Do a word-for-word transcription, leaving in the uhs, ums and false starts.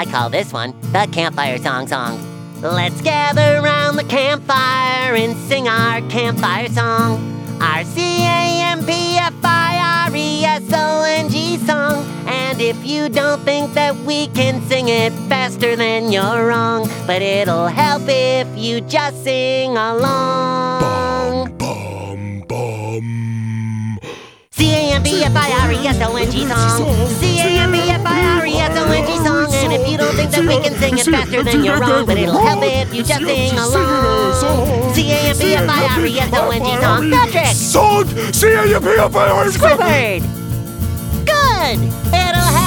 I call this one the Campfire Song Song. Let's gather round the campfire and sing our campfire song. Our C A M P F I R E S O N G song. And if you don't think that we can sing it faster, then you're wrong. But it'll help if you just sing along. Bum, bum, bum. C A M P F I R E S O N G song. C A M P F I R E S O N G song. And if you don't think that we can sing it faster, then you're wrong. But it'll help if you just sing along. C A M P F I R E S O N G song. Patrick! Song! C A M P F I R E S O N G! Squidward! Good! It'll help